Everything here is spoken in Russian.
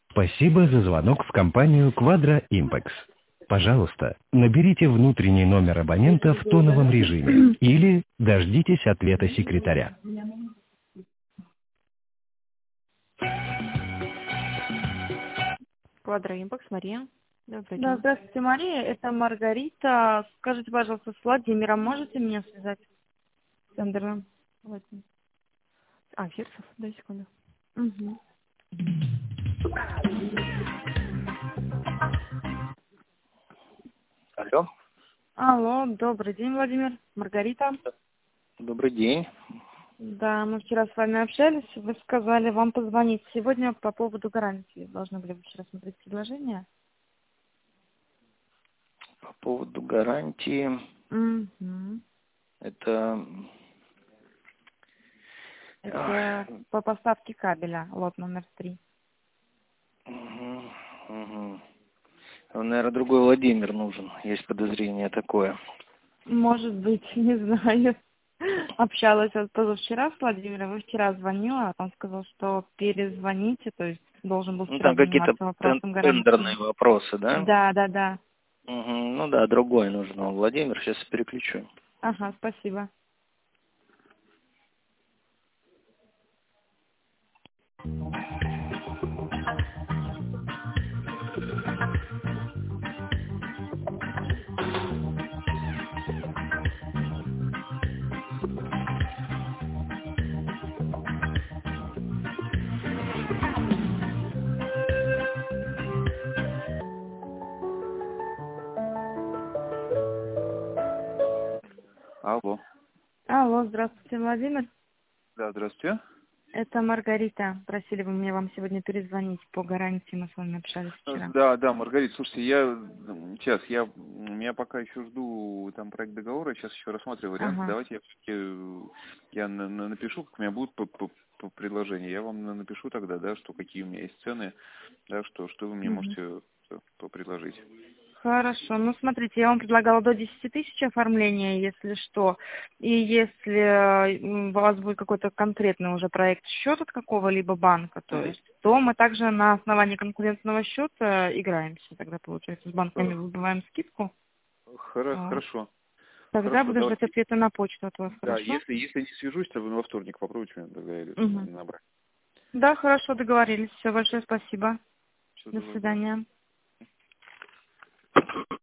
Спасибо за звонок в компанию Quadra Impex. Пожалуйста, наберите внутренний номер абонента в тоновом режиме или дождитесь ответа секретаря. Квадро Импакс, Мария. Добрый Да, день. здравствуйте, Мария, это Маргарита. Скажите, пожалуйста, с Владимиром можете меня связать? С Эндером. Владимир. А, Фирсов, дай секунду. Угу. Алло. Алло, добрый день, Владимир. Маргарита. Добрый день. Да, мы вчера с вами общались. Вы сказали вам позвонить сегодня по поводу гарантии. Должны были вчера смотреть предложение. По поводу гарантии, Угу. это... Это по поставке кабеля, лот номер 3. Угу. Наверное, другой Владимир нужен. Есть подозрение такое. Может быть, не знаю. Общалась вот позавчера с Владимиром, и вчера звонила, а он сказал, что перезвоните, то есть должен был Ну, вчера там какие-то заниматься вопросом тендерные гарантии. вопросы, да? Да, да, да. Угу. Ну да, другой нужен. Владимир, сейчас переключу. Ага, спасибо. Алло. Алло, здравствуйте, Владимир. Да, здравствуйте. Это Маргарита. Просили вы мне вам сегодня перезвонить по гарантии, мы с вами общались вчера. Да, Маргарита, слушайте, я пока еще жду там проект договора, сейчас еще рассматриваю варианты. Ага. Давайте я все-таки напишу, как у меня будут по предложения. Я вам напишу тогда, да, что какие у меня есть цены, да, что вы мне Мгм. можете предложить. Хорошо. Ну, смотрите, я вам предлагала до 10 тысяч оформления, если что. И если у вас будет какой-то конкретный уже проект счет от какого-либо банка, то есть, то мы также на основании конкурентного счета играемся. Тогда, получается, с банками выбиваем скидку. Вот. Хорошо. Тогда Хорошо, буду ждать давайте. ответа на почту от вас, Да, хорошо? если не свяжусь, то вы во вторник попробуйте меня тогда или Угу. набрать. Да, хорошо, договорились. Все, большое спасибо. Всё, До давай. свидания.